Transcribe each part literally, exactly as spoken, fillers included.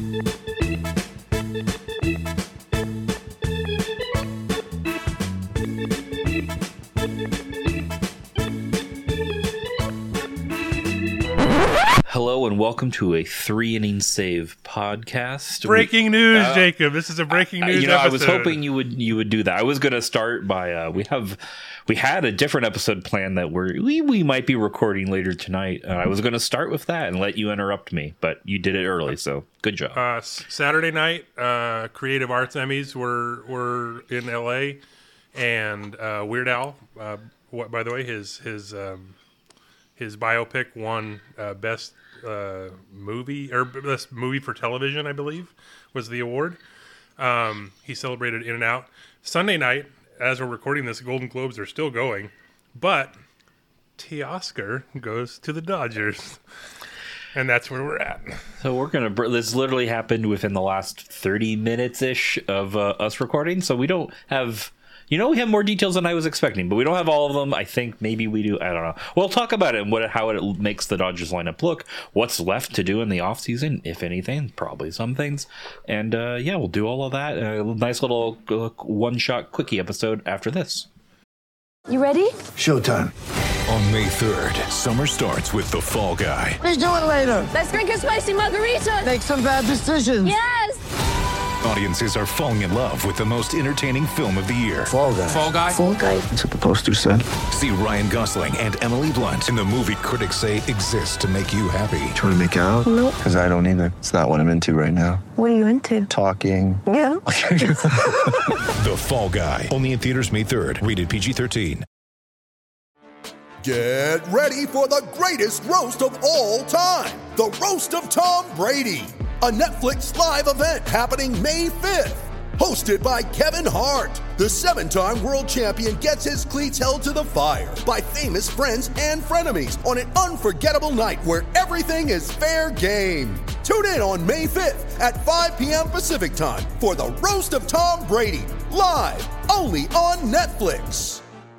Hello and welcome to a three inning save podcast. Breaking news, uh, Jacob. This is a breaking news. You know, episode. I was hoping you would you would do that. I was going to start by uh, we have we had a different episode planned that we're, we we might be recording later tonight. Uh, I was going to start with that and let you interrupt me, but you did it early, so good job. Uh, Saturday night, uh, Creative Arts Emmys were were in L A, and uh, Weird Al. Uh, what by the way, his his um, his biopic won uh, best. Uh, movie or best movie for television, I believe, was the award. Um, he celebrated In and Out. Sunday night, as we're recording this, Golden Globes are still going, but Teoscar goes to the Dodgers, and that's where we're at. So we're gonna. This literally happened within the last thirty minutes ish of uh, us recording, so we don't have. You know, we have more details than I was expecting, but we don't have all of them. I think maybe we do. I don't know. We'll talk about it and what, how it makes the Dodgers lineup look, what's left to do in the offseason, if anything, probably some things. And uh, yeah, we'll do all of that. A nice little uh, one-shot quickie episode after this. You ready? Showtime. On May third, summer starts with The Fall Guy. Let's do it later. Let's drink a spicy margarita. Make some bad decisions. Yes! Audiences are falling in love with the most entertaining film of the year. Fall Guy. Fall Guy? Fall Guy. That's what the poster said. See Ryan Gosling and Emily Blunt in the movie critics say exists to make you happy. Trying to make it out? Nope. Because I don't either. It's not what I'm into right now. What are you into? Talking. Yeah. The Fall Guy. Only in theaters May third. Rated P G thirteen. Get ready for the greatest roast of all time. The Roast of Tom Brady. A Netflix live event happening May fifth. Hosted by Kevin Hart. The seven-time world champion gets his cleats held to the fire by famous friends and frenemies on an unforgettable night where everything is fair game. Tune in on May fifth at five p.m. Pacific time for the Roast of Tom Brady. Live only on Netflix.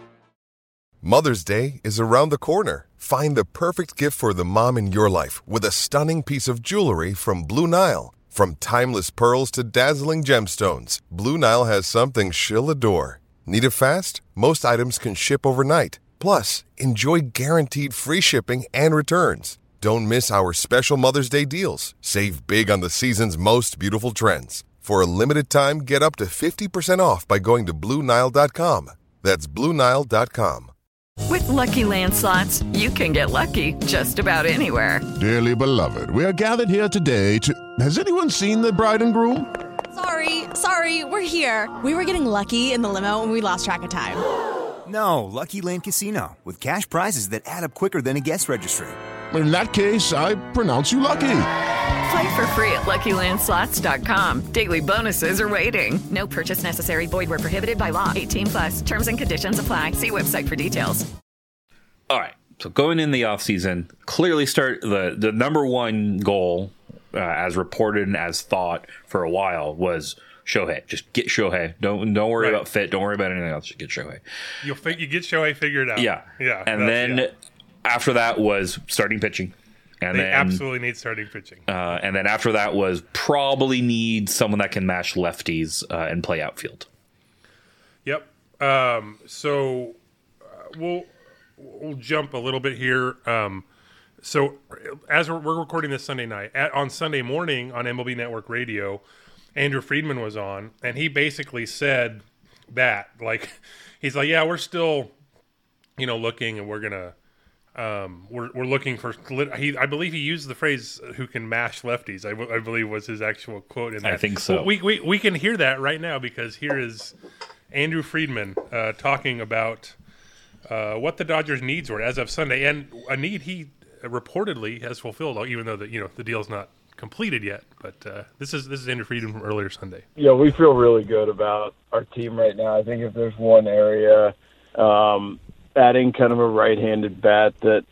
Mother's Day is around the corner. Find the perfect gift for the mom in your life with a stunning piece of jewelry from Blue Nile. From timeless pearls to dazzling gemstones, Blue Nile has something she'll adore. Need it fast? Most items can ship overnight. Plus, enjoy guaranteed free shipping and returns. Don't miss our special Mother's Day deals. Save big on the season's most beautiful trends. For a limited time, get up to fifty percent off by going to Blue Nile dot com. That's Blue Nile dot com. With Lucky Land Slots, you can get lucky just about anywhere. Dearly beloved, we are gathered here today to... Has anyone seen the bride and groom? Sorry, sorry, we're here. We were getting lucky in the limo and we lost track of time. No, Lucky Land Casino, with cash prizes that add up quicker than a guest registry. In that case, I pronounce you lucky. Play for free at Lucky Land Slots dot com. Daily bonuses are waiting. No purchase necessary. Void where prohibited by law. eighteen plus. Terms and conditions apply. See website for details. All right. So going in the offseason, clearly start the, the number one goal, uh, as reported and as thought for a while, was Shohei. Just get Shohei. Don't don't worry right. about fit. Don't worry about anything else. Just get Shohei. You'll fi- you get Shohei figured out. Yeah. Yeah. And then yeah. after that was starting pitching. And they then, absolutely need starting pitching. Uh, and then after that was probably need someone that can mash lefties uh, and play outfield. Yep. Um, so uh, we'll we'll jump a little bit here. Um, so as we're, we're recording this Sunday night, at, on Sunday morning on M L B Network Radio, Andrew Friedman was on, and he basically said that, like, he's like, yeah, we're still, you know, looking, and we're gonna. Um, we're we're looking for. He, I believe he used the phrase "who can mash lefties." I, I believe was his actual quote in that. I think so. Well, we we we can hear that right now because here is Andrew Friedman uh, talking about uh, what the Dodgers' needs were as of Sunday, and a need he reportedly has fulfilled, even though the you know the deal's not completed yet. But uh, this is this is Andrew Friedman from earlier Sunday. Yeah, we feel really good about our team right now. I think if there's one area. Um, adding kind of a right-handed bat that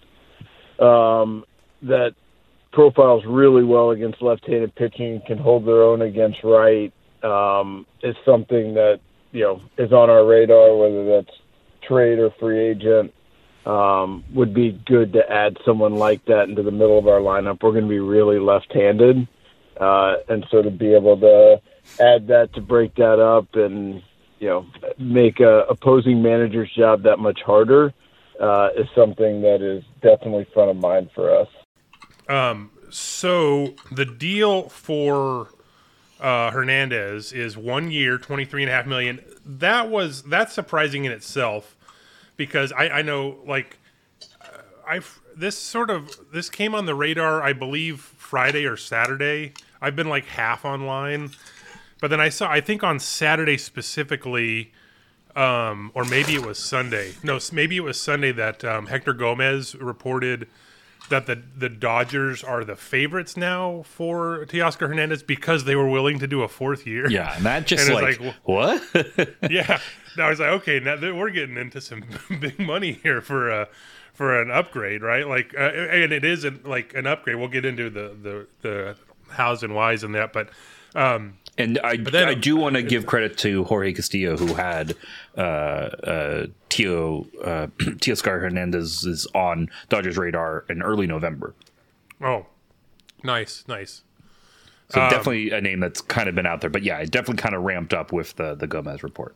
um, that profiles really well against left-handed pitching, can hold their own against right, um, is something that, you know, is on our radar, whether that's trade or free agent. Um, would be good to add someone like that into the middle of our lineup. We're going to be really left-handed. Uh, and so to be able to add that, to break that up and, you know, make a opposing manager's job that much harder uh, is something that is definitely front of mind for us. Um, so the deal for uh, Hernandez is one year, twenty-three and a half million. That was, that's surprising in itself because I, I know like I, this sort of, this came on the radar, I believe Friday or Saturday. I've been like half online, but then I saw, I think on Saturday specifically, um, or maybe it was Sunday. No, maybe it was Sunday that um, Hector Gomez reported that the, the Dodgers are the favorites now for Teoscar Hernandez because they were willing to do a fourth year. Yeah, and that just and like, like what? Yeah, I was like, okay, now we're getting into some big money here for a for an upgrade, right? Like, uh, and it isn't like an upgrade. We'll get into the the, the hows and whys and that, but. Um, And I, then, I do want to give credit to Jorge Castillo, who had uh, uh, Tio uh, Teoscar Hernandez is on Dodgers' radar in early November. Oh, nice, nice. So um, definitely a name that's kind of been out there. But yeah, it definitely kind of ramped up with the, the Gomez report.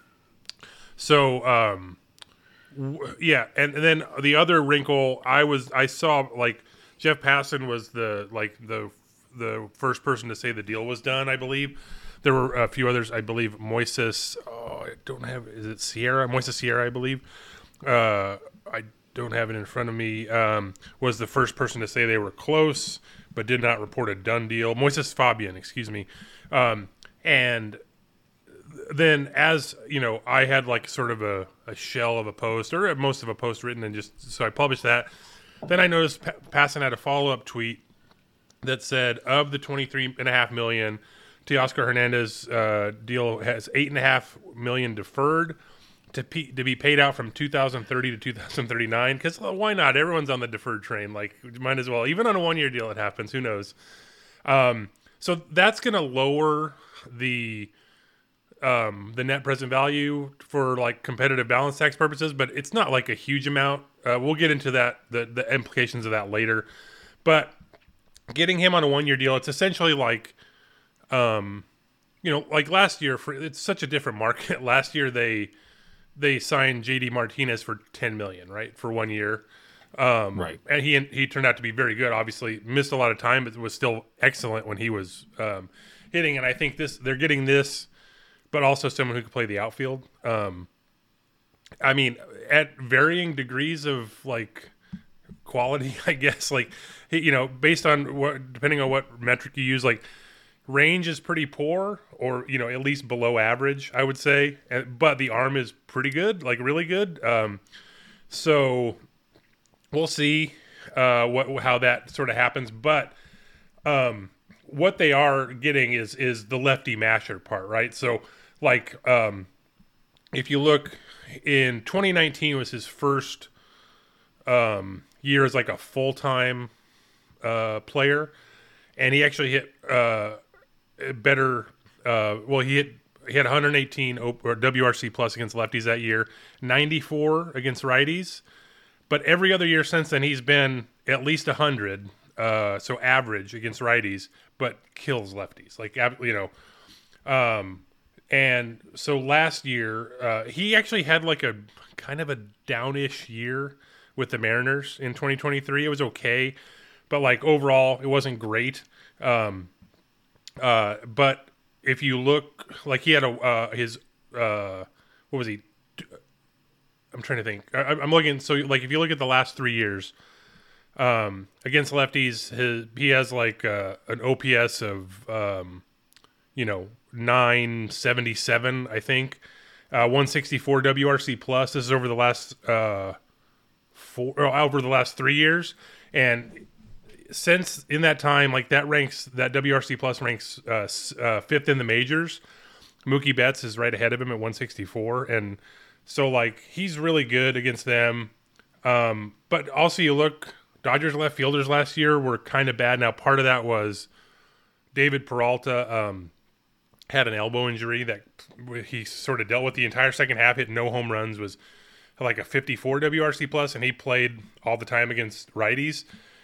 So, um, w- yeah, and, and then the other wrinkle I was I saw like Jeff Passan was the like the. the first person to say the deal was done, I believe. There were a few others, I believe. Moises, oh, I don't have, is it Sierra? Moises Sierra, I believe. Uh, I don't have it in front of me. Um, was the first person to say they were close, but did not report a done deal. Moises Fabian, excuse me. Um, and then as, you know, I had like sort of a, a shell of a post, or most of a post written, and just, so I published that. Then I noticed pa- Passan had a follow-up tweet that said of the twenty-three and a half million, Teoscar Hernandez uh, deal has eight and a half million deferred to pe- to be paid out from two thousand thirty to two thousand thirty-nine. Because well, why not? Everyone's on the deferred train. Like, might as well. Even on a one year deal, it happens. Who knows? Um, so that's going to lower the um, the net present value for like competitive balance tax purposes, but it's not like a huge amount. Uh, we'll get into that the the implications of that later, but. Getting him on a one-year deal, it's essentially like, um, you know, like last year. For it's such a different market. Last year they they signed J D Martinez for ten million, right, for one year, um, right? And he he turned out to be very good. Obviously, missed a lot of time, but was still excellent when he was um, hitting. And I think this they're getting this, but also someone who can play the outfield. Um, I mean, at varying degrees of like. Quality, I guess, like, you know, based on what, depending on what metric you use, like range is pretty poor or, you know, at least below average, I would say. And, but the arm is pretty good, like really good. Um, so we'll see uh, what, how that sort of happens. But um, what they are getting is, is the lefty masher part, right? So like, um, if you look in twenty nineteen was his first, um, year as like a full-time uh, player, and he actually hit uh, better. Uh, well, he hit he had one hundred eighteen or W R C plus against lefties that year, ninety-four against righties. But every other year since then, he's been at least one hundred, uh, so average against righties, but kills lefties. Like you know, um, and so last year uh, he actually had like a kind of a downish year. With the Mariners in twenty twenty-three, it was okay, but like overall, it wasn't great. Um, uh, but if you look, like he had a uh, his uh, what was he? I'm trying to think. I, I'm looking. So like, if you look at the last three years um, against lefties, his he has like uh, an O P S of um, you know nine seventy-seven, I think, uh, one sixty-four W R C plus. This is over the last. Uh, Four, over the last three years, and since in that time, like that ranks that W R C plus ranks uh, uh, fifth in the majors. Mookie Betts is right ahead of him at one sixty-four, and so like he's really good against them. Um, but also, you look, Dodgers left fielders last year were kind of bad. Now, part of that was David Peralta um, had an elbow injury that he sort of dealt with the entire second half. Hit no home runs, was like a fifty-four W R C plus, and he played all the time against righties.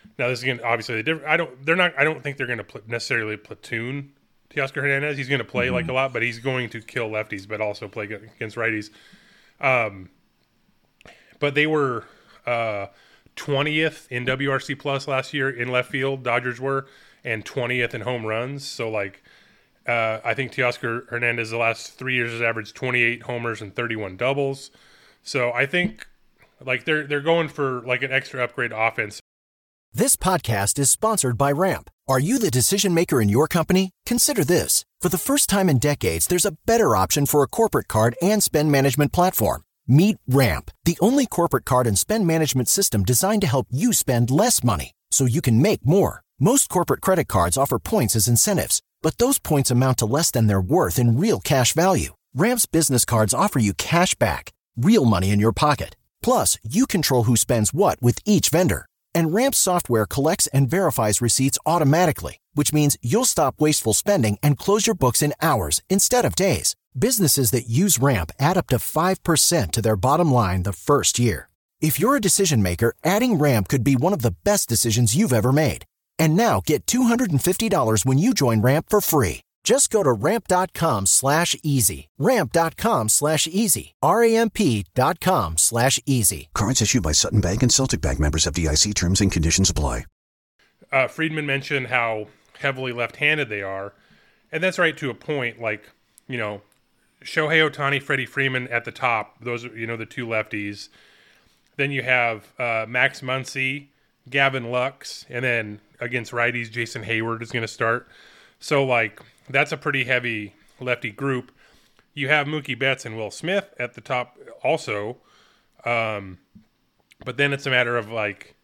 Now this is going to obviously different. I don't. They're not. I don't think they're going to pl- necessarily platoon Teoscar Hernandez. He's going to play mm-hmm. like a lot, but he's going to kill lefties, but also play against righties. Um, but they were uh, twentieth in W R C plus last year in left field. Dodgers were, and twentieth in home runs. So like, uh, I think Teoscar Hernandez the last three years has averaged twenty-eight homers and thirty-one doubles. So I think like they're they're going for like an extra upgrade offense. This podcast is sponsored by Ramp. Are you the decision maker in your company? Consider this. For the first time in decades, there's a better option for a corporate card and spend management platform. Meet Ramp, the only corporate card and spend management system designed to help you spend less money so you can make more. Most corporate credit cards offer points as incentives, but those points amount to less than their worth in real cash value. Ramp's business cards offer you cash back, real money in your pocket. Plus, you control who spends what with each vendor. And Ramp software collects and verifies receipts automatically, which means you'll stop wasteful spending and close your books in hours instead of days. Businesses that use Ramp add up to five percent to their bottom line the first year. If you're a decision maker, adding Ramp could be one of the best decisions you've ever made. And now get two hundred fifty dollars when you join Ramp for free. Just go to ramp.com slash easy. Ramp.com slash easy. R-A-M-P dot com slash easy. Cards issued by Sutton Bank and Celtic Bank, members of D I C. Terms and conditions apply. Uh, Friedman mentioned how heavily left-handed they are. And that's right to a point. Like, you know, Shohei Ohtani, Freddie Freeman at the top. Those are, you know, the two lefties. Then you have uh, Max Muncy, Gavin Lux. And then against righties, Jason Hayward is going to start. So, like, that's a pretty heavy lefty group. You have Mookie Betts and Will Smith at the top also. Um, but then it's a matter of like,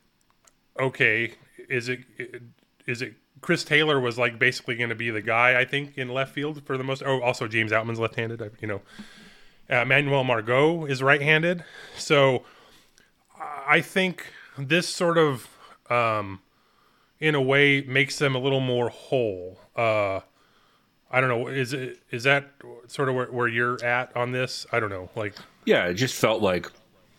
okay, is it is it Chris Taylor was like basically going to be the guy, I think, in left field for the most. Oh, also James Outman's left-handed. You know, uh, Manuel Margot is right-handed. So I think this sort of, um, in a way, makes them a little more whole. Uh, I don't know. Is it is that sort of where, where you're at on this? I don't know. Like, yeah, it just felt like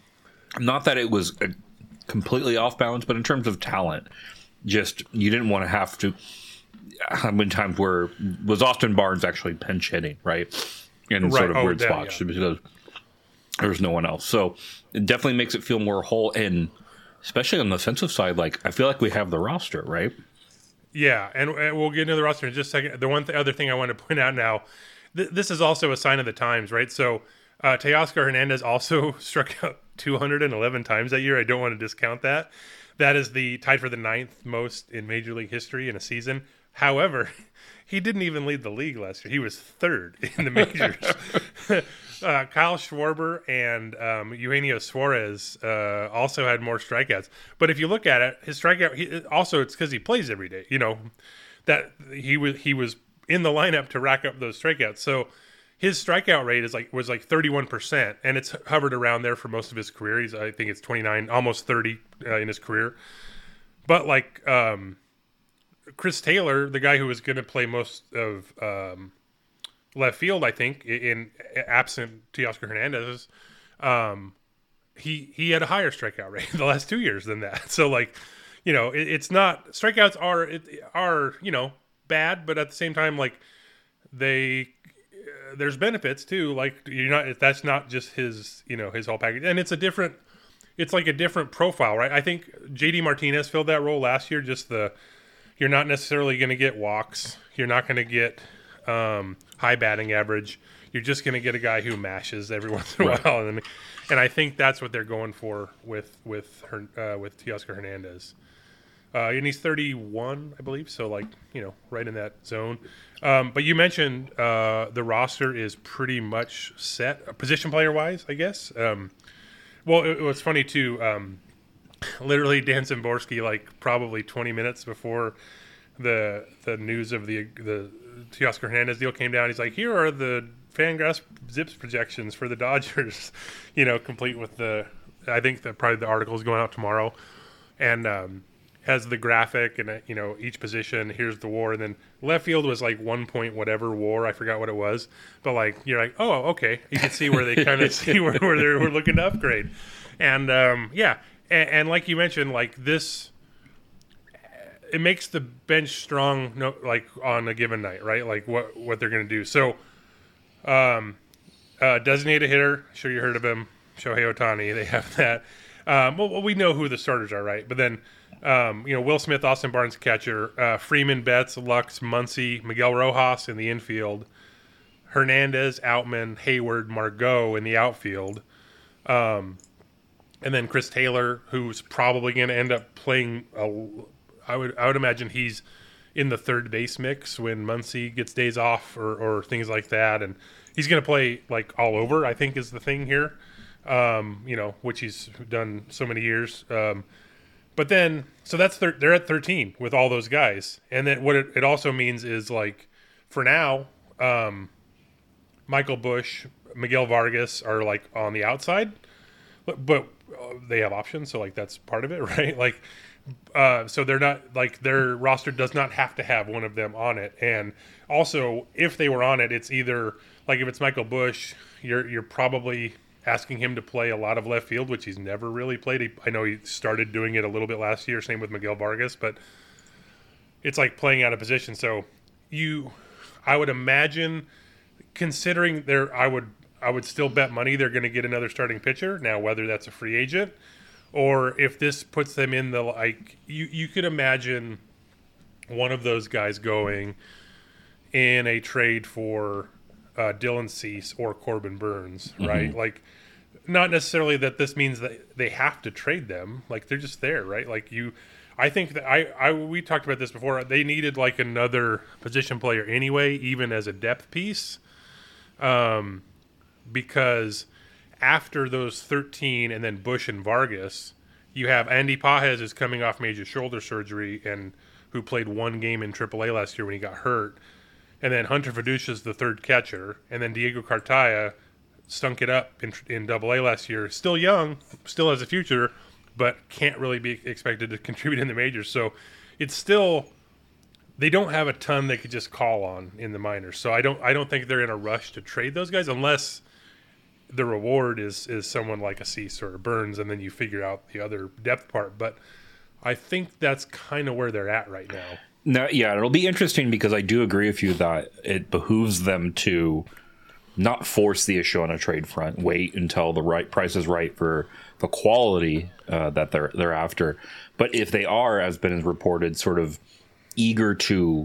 not that it was a completely off balance, but in terms of talent, just you didn't want to have to. How many times where was Austin Barnes actually pinch hitting, right? In right. sort of oh, weird that, spots yeah. because there was no one else. So it definitely makes it feel more whole, and especially on the offensive side, like I feel like we have the roster, right? Yeah, and, and we'll get into the roster in just a second. The one th- other thing I want to point out now, th- this is also a sign of the times, right? So uh, Teoscar Hernandez also struck out two hundred eleven times that year. I don't want to discount that. That is the tied for the ninth most in Major League history in a season. However, he didn't even lead the league last year. He was third in the majors. uh, Kyle Schwarber and um, Eugenio Suarez uh, also had more strikeouts. But if you look at it, his strikeout he, also it's because he plays every day. You know that he was he was in the lineup to rack up those strikeouts. So his strikeout rate is like was like thirty-one percent, and it's hovered around there for most of his career. He's I think it's twenty-nine, almost thirty uh, in his career. But like. Um, Chris Taylor, the guy who was going to play most of um, left field, I think, in, in absent Teoscar Hernandez, um, he he had a higher strikeout rate the last two years than that. So, like, you know, it, it's not strikeouts are it, are you know bad, but at the same time, like they uh, there's benefits too. Like you're not that's not just his you know his whole package, and it's a different it's like a different profile, right? I think J D Martinez filled that role last year. Just the You're not necessarily going to get walks. You're not going to get um, high batting average. You're just going to get a guy who mashes every once in a right. while, and and I think that's what they're going for with with her, uh, with Teoscar Hernandez. Uh, and he's thirty-one, I believe, so like you know, right in that zone. Um, but you mentioned uh, the roster is pretty much set, position player wise, I guess. Um, well, it, it was funny too. Um, Literally, Dan Szymborski, like probably twenty minutes before the the news of the the Teoscar Hernandez deal came down, he's like, "Here are the Fangraphs Zips projections for the Dodgers," you know, complete with the. I think that probably the article is going out tomorrow, and um, has the graphic and you know each position. Here's the WAR, and then left field was like one point whatever WAR. I forgot what it was, but like you're like, oh, okay, you can see where they kind of see where, where they're we're looking to upgrade, and um, yeah. And, and like you mentioned, like this, it makes the bench strong, no, like on a given night, right? Like what what they're going to do. So, um, uh, designated hitter. Sure, you heard of him, Shohei Ohtani. They have that. Um, well, we know who the starters are, right? But then, um, you know, Will Smith, Austin Barnes, catcher, uh, Freeman, Betts, Lux, Muncy, Miguel Rojas in the infield, Hernandez, Outman, Hayward, Margot in the outfield. Um, and then Chris Taylor, who's probably going to end up playing. A, I would I would imagine he's in the third base mix when Muncy gets days off or, or things like that, and he's going to play like all over. I think is the thing here, um, you know, which he's done so many years. Um, but then, so that's thir- they're at thirteen with all those guys, and then what it, it also means is like for now, um, Michael Busch, Miguel Vargas are like on the outside, but, but uh, they have options, so like that's part of it, right? Like. Uh, so they're not like their roster does not have to have one of them on it, and also if they were on it, it's either like if it's Michael Busch, you're you're probably asking him to play a lot of left field, which he's never really played. He, I know he started doing it a little bit last year, same with Miguel Vargas, but it's like playing out of position. So you, I would imagine, considering there, I would I would still bet money they're going to get another starting pitcher. Now whether that's a free agent. Or if this puts them in the, like, you, you could imagine one of those guys going in a trade for uh, Dylan Cease or Corbin Burns, right? Mm-hmm. Like, not necessarily that this means that they have to trade them. Like, they're just there, right? Like, you, I think that I, I we talked about this before. They needed, like, another position player anyway, even as a depth piece, um, because – after those thirteen and then Busch and Vargas, you have Andy Pages is coming off major shoulder surgery and who played one game in triple A last year when he got hurt. And then Hunter Fiducia is the third catcher. And then Diego Cartaya stunk it up in, in double A last year. Still young, still has a future, but can't really be expected to contribute in the majors. So it's still – they don't have a ton they could just call on in the minors. So I don't I don't think they're in a rush to trade those guys unless – the reward is is someone like a Cease or a Burns, and then you figure out the other depth part. But I think that's kind of where they're at right now. No, yeah, it'll be interesting because I do agree with you that it behooves them to not force the issue on a trade front. Wait until the right price is right for the quality uh, that they're they're after. But if they are, as been reported, sort of eager to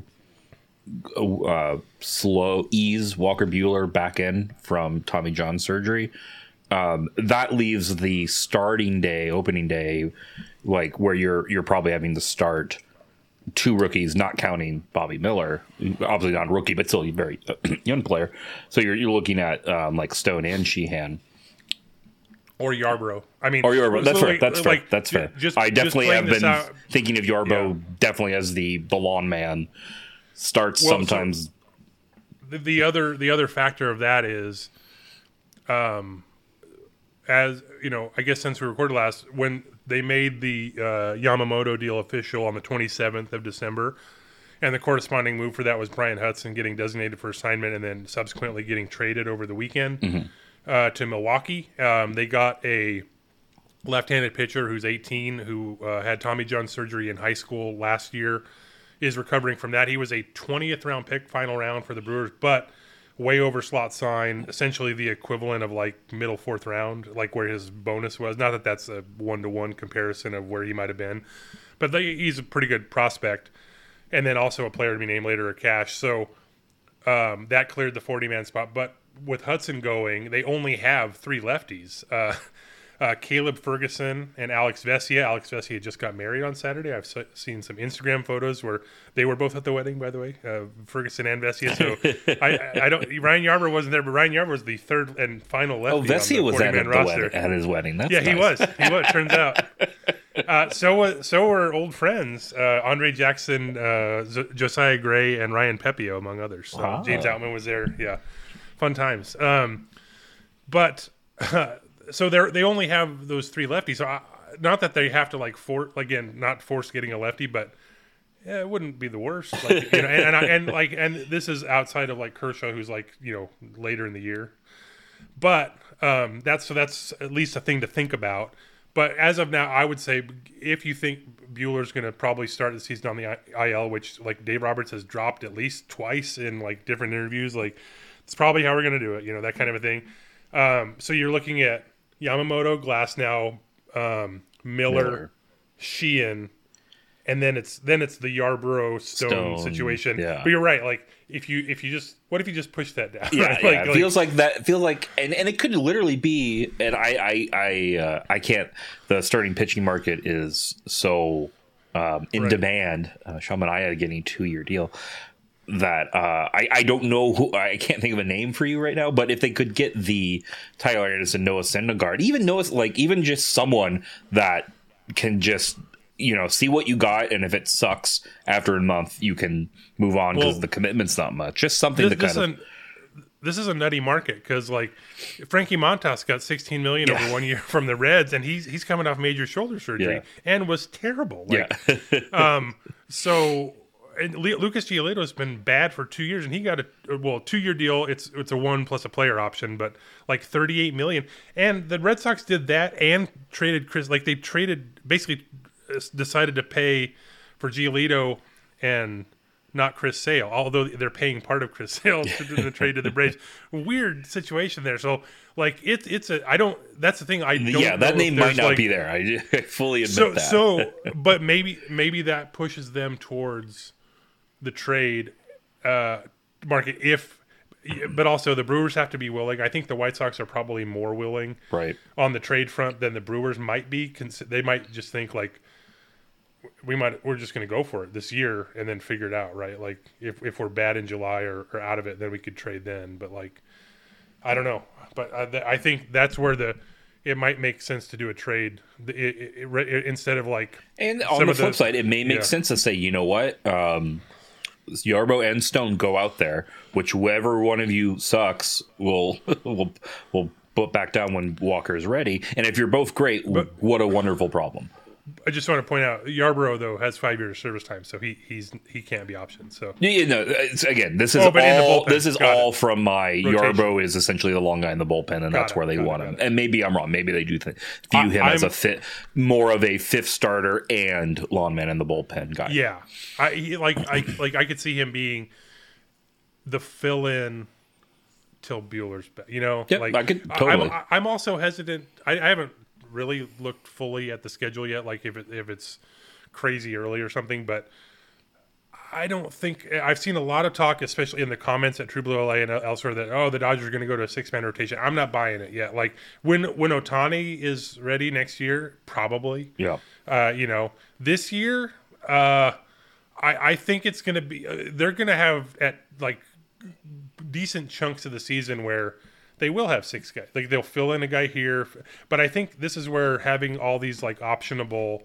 Uh, slow ease Walker Buehler back in from Tommy John surgery, um, that leaves the starting day, opening day, like where you're you're probably having to start two rookies, not counting Bobby Miller, obviously not a rookie, but still a very young player. So you're you're looking at um, like Stone and Sheehan. Or Yarbrough. I mean, or Yarbrough. That's so fair. like, That's fair. Like, That's fair. Just, I definitely just have been out, thinking of Yarbrough yeah. definitely as the the lawn man. Starts well, sometimes. So the, the other the other factor of that is, um, as you know, I guess since we recorded last, when they made the uh, Yamamoto deal official on the twenty-seventh of December, and the corresponding move for that was Brian Hudson getting designated for assignment and then subsequently getting traded over the weekend mm-hmm. uh, to Milwaukee. Um, they got a left-handed pitcher who's eighteen who uh, had Tommy John surgery in high school last year. Is recovering from that. He was a twentieth round pick, final round for the Brewers, but way over slot sign, essentially the equivalent of like middle fourth round, like where his bonus was. Not that that's a one-to-one comparison of where he might have been, but they, he's a pretty good prospect. And then also a player to be named later, a cash. So um, that cleared the forty-man spot. But with Hudson going, they only have three lefties. Uh, Uh, Caleb Ferguson and Alex Vesia. Alex Vesia just got married on Saturday. I've se- seen some Instagram photos where they were both at the wedding, by the way, uh, Ferguson and Vesia. So I, I don't. Ryan Yarbrough wasn't there, but Ryan Yarbrough was the third and final lefty. Oh, Vesia on the was at, forty-man the roster. wedding, at his wedding. That's yeah, nice. he was. He was. Turns out. Uh, so was, so were old friends uh, Andre Jackson, uh, Z- Josiah Gray, and Ryan Pepio, among others. So wow. James Outman was there. Yeah, fun times. Um, but. Uh, So they they only have those three lefties. So I, not that they have to like for again not force getting a lefty, but yeah, it wouldn't be the worst. Like, you know, and and, I, and like and this is outside of like Kershaw, who's like you know later in the year. But um, that's so that's at least a thing to think about. but as of now, I would say if you think Bueller's going to probably start the season on the I L, which like Dave Roberts has dropped at least twice in like different interviews, like it's probably how we're going to do it, you know, that kind of a thing. Um, so you're looking at Yamamoto, Glasnow, um, Miller, Miller, Sheehan, and then it's then it's the Yarbrough Stone, Stone situation. Yeah. But you're right, like if you if you just what if you just push that down? Yeah, right? yeah. Like, it like, feels like that. Feels like, and, and it could literally be. And I, I, I, uh, I can't. The starting pitching market is so um, in Right. demand. Uh, Sean Manaea getting a two-year deal. That uh, I, I don't know who. I can't think of a name for you right now. But if they could get the Tyler Anderson, Noah Syndergaard, even Noah, like even just someone that can just, you know, see what you got, and if it sucks after a month, you can move on because Well, the commitment's not much. Just something this, to this kind is of. a, this is a nutty market because like Frankie Montas got sixteen million Yeah. over one year from the Reds, and he's he's coming off major shoulder surgery Yeah. and was terrible. Like, Yeah. um. So. And Le- Lucas Giolito has been bad for two years, and he got a well two year deal. It's it's a one plus a player option, but like thirty eight million. And the Red Sox did that and traded Chris. Like they traded basically uh, decided to pay for Giolito and not Chris Sale, although they're paying part of Chris Sale to do the trade to the Braves. Weird situation there. So like it's it's a I don't. That's the thing. I don't yeah, that know name if might there's, not like, be there. I fully admit so that. so, but maybe maybe that pushes them towards the trade uh, market if, but also the Brewers have to be willing. I think the White Sox are probably more willing, right, on the trade front than the Brewers might be. They might just think like we might we're just going to go for it this year and then figure it out, right? Like if if we're bad in July or, or out of it, then we could trade then. But like I don't know, but I, I think that's where the it might make sense to do a trade it, it, it, instead of like. And on the flip the, side, it may make yeah. sense to say, you know what, um, Yarbrough and Stone go out there, whichever one of you sucks will will will put back down when Walker is ready. And if you're both great, But- what a wonderful problem. I just want to point out Yarbrough though has five years service time, so he he's he can't be optioned. So Yeah, you know, it's, again, this is Oh, but in the all bullpen. this is Got all it. from my Rotation. Yarbrough is essentially the long guy in the bullpen, and Got that's it, where they got it, want got him. it. And maybe I'm wrong. Maybe they do th- view I- him as I'm- a fit, more of a fifth starter and lawn man in the bullpen guy. yeah, I he, like I like I could see him being the fill-in till Bueller's back. You know, Yep, like I could totally. I'm, I'm also hesitant. I, I haven't really looked fully at the schedule yet. Like if it, if it's crazy early or something, but I don't think I've seen a lot of talk, especially in the comments at True Blue L A and elsewhere, that oh the Dodgers are going to go to a six man rotation. I'm not buying it yet. Like when when Ohtani is ready next year, probably. Yeah. Uh, you know, this year, uh, I I think it's going to be uh, they're going to have at like decent chunks of the season where they will have six guys. Like they'll fill in a guy here, but I think this is where having all these like optionable,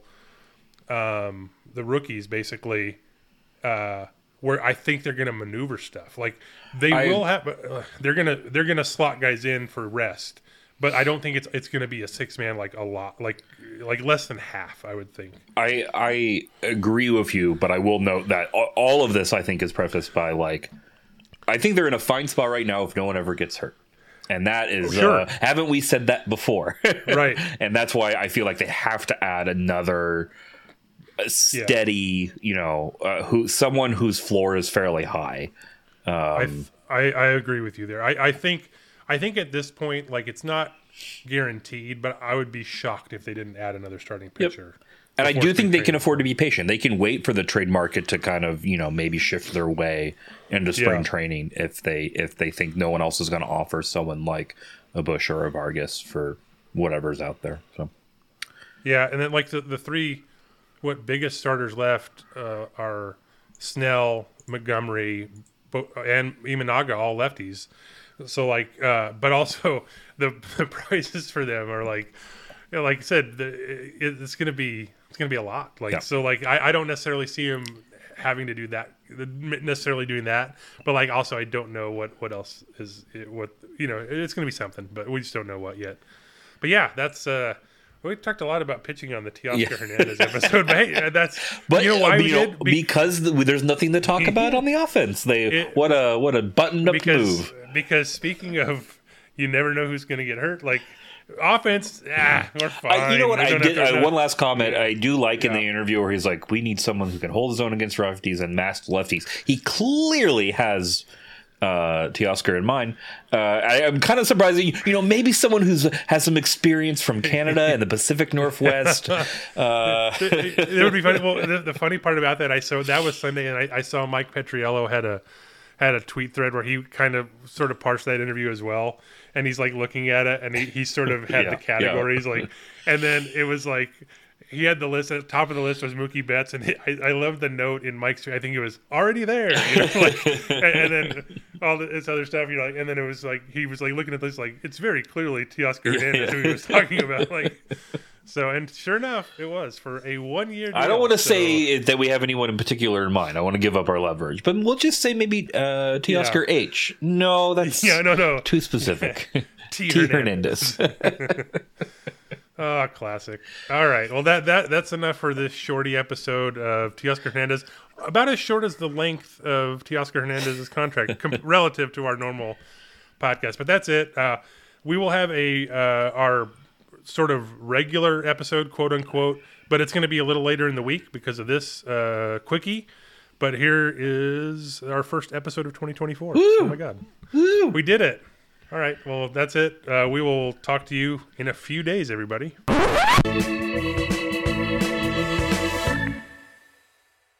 um, the rookies basically, uh, where I think they're going to maneuver stuff. Like they I- will have, uh, they're gonna they're gonna slot guys in for rest, but I don't think it's it's going to be a six man like a lot like like less than half. I would think. I I agree with you, but I will note that a- all of this I think is prefaced by like I think they're in a fine spot right now if no one ever gets hurt. And that is, Sure. uh, haven't we said that before? Right. And that's why I feel like they have to add another uh, steady, you know, uh, who someone whose floor is fairly high. Um, I, I I agree with you there. I, I think I think at this point, like it's not guaranteed, but I would be shocked if they didn't add another starting pitcher. And I before do think spring they can training. afford to be patient. They can wait for the trade market to kind of, you know, maybe shift their way into spring Yeah. training if they if they think no one else is going to offer someone like a Bush or a Vargas for whatever's out there. So Yeah, and then like the the three, what biggest starters left uh, are Snell, Montgomery, Bo- and Imanaga, all lefties. So like, uh, but also the the prices for them are like, you know, like I said, the, it, it's gonna be it's gonna be a lot. Like Yeah. so, like I, I don't necessarily see him having to do that, necessarily doing that. But like also, I don't know what what else is what you know. It's gonna be something, but we just don't know what yet. But yeah, that's. uh We talked a lot about pitching on the Teoscar Yeah. Hernandez episode, but hey, that's But you know why uh, we you know, did Be- because the, there's nothing to talk about on the offense. They It- what a what a buttoned up because move. because speaking of, you never know who's going to get hurt. Like Offense, ah, we're fine. I, you know what? We I don't did have to- uh, one last comment. I do like in Yeah. the interview where he's like, "We need someone who can hold his own against righties and masked lefties." He clearly has uh, Teoscar in mind. Uh, I, I'm kind of surprised that, you know, maybe someone who's has some experience from Canada and the Pacific Northwest. Uh, it, it would be funny. Well, the, the funny part about that, I saw that was Sunday, and I, I saw Mike Petriello had a had a tweet thread where he kind of sort of parsed that interview as well, and he's like looking at it, and he, he sort of had Yeah, the categories yeah. like, and then it was like. He had the list at the top of the list was Mookie Betts, and he, I, I love the note in Mike's. I think it was already there, you know, like, and, and then all this other stuff. You know, like, and then it was like he was like looking at this, like it's very clearly Teoscar Hernandez who he was talking about. Like, so and sure enough, it was for a one year. I don't want to so. say that we have anyone in particular in mind. I want to give up our leverage, but we'll just say maybe uh, Teoscar yeah. H. No, that's yeah, no, no, too specific. T. T. Hernandez. Hernandez. Oh, classic. All right. Well, that, that that's enough for this shorty episode of Teoscar Hernandez. About as short as the length of Teoscar Hernandez's contract com- relative to our normal podcast. But that's it. Uh, we will have a uh, our sort of regular episode, quote unquote, but it's going to be a little later in the week because of this uh, quickie. But here is our first episode of twenty twenty-four. Woo! Oh, my God. Woo! We did it. All right. Well, that's it. Uh, we will talk to you in a few days, everybody.